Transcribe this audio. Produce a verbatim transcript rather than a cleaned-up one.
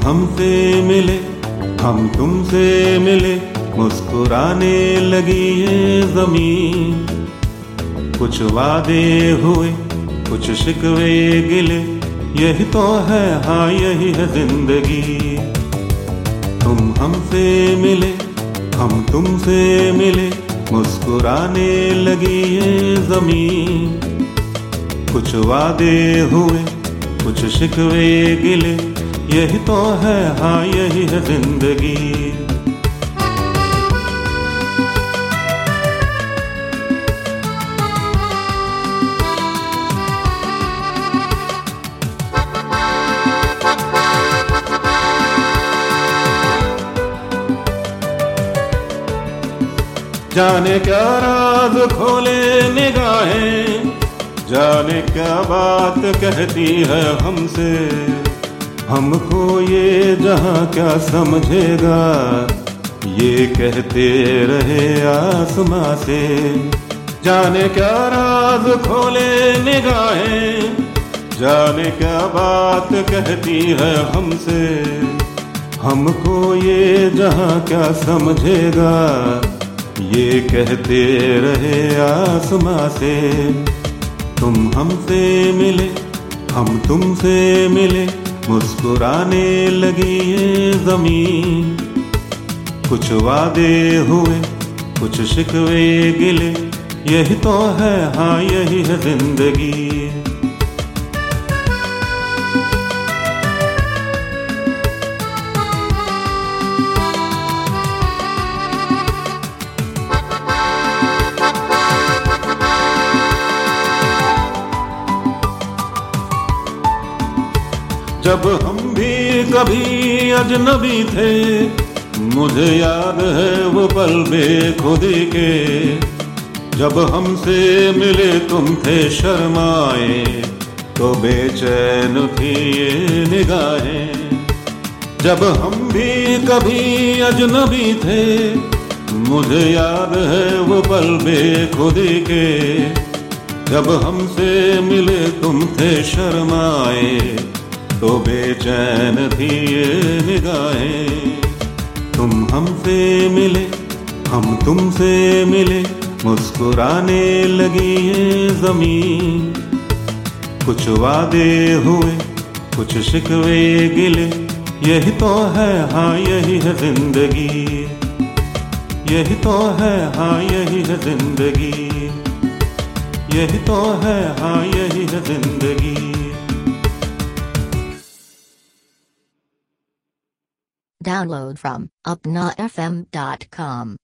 हमसे मिले, हम तुमसे मिले, मुस्कुराने लगी ये ज़मीन। कुछ वादे हुए, कुछ शिकवे गिले, यही तो है, हाँ यही है जिंदगी। तुम हमसे मिले, हम तुमसे मिले, मुस्कुराने लगी ये ज़मीन। कुछ वादे हुए, कुछ शिकवे गिले, यही तो है, हाँ यही है जिंदगी। जाने क्या राज खोले निगाहें, जाने क्या बात कहती है हमसे। हमको ये जहां क्या समझेगा, ये कहते रहे आसमां से। जाने क्या राज खोले निगाहें, जाने क्या बात कहती है हमसे। हमको ये जहां क्या समझेगा, ये कहते रहे आसमां से। तुम हमसे मिले, हम तुमसे मिले, मुस्कुराने लगी ये ज़मीन। कुछ वादे हुए, कुछ शिकवे गिले, यही तो है, हाँ यही है जिंदगी। जब हम भी कभी अजनबी थे, मुझे याद है वो पल बेखुदी के। जब हमसे मिले तुम थे शर्माए, तो बेचैन थी ये निगाहें। जब हम भी कभी अजनबी थे, मुझे याद है वो पल बेखुदी के। जब हमसे मिले तुम थे शर्माए, तो बेचैन थी ये निगाहें। तुम हमसे मिले, हम तुमसे मिले, मुस्कुराने लगी ये ज़मीन। कुछ वादे हुए, कुछ शिकवे गिले, यही तो है, हाँ यही है जिंदगी। यही तो है, हाँ यही है जिंदगी। यही तो है, हाँ यही है जिंदगी। Download from upna f m dot com.